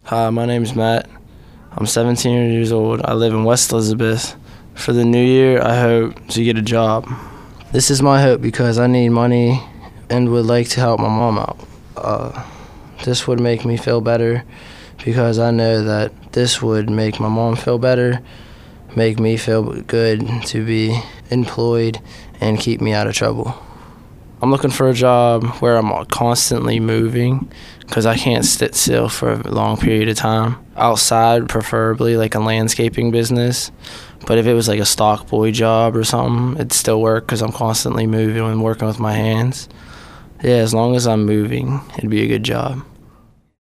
Hi, my name's Matt. I'm 17 years old. I live in West Elizabeth. For the new year, I hope to get a job. This is my hope because I need money and would like to help my mom out. This would make me feel better because I know that this would make my mom feel better, make me feel good to be employed, and keep me out of trouble. I'm looking for a job where I'm constantly moving because I can't sit still for a long period of time. Outside, preferably like a landscaping business. But if it was like a stock boy job or something, it'd still work because I'm constantly moving and working with my hands. Yeah, as long as I'm moving, it'd be a good job.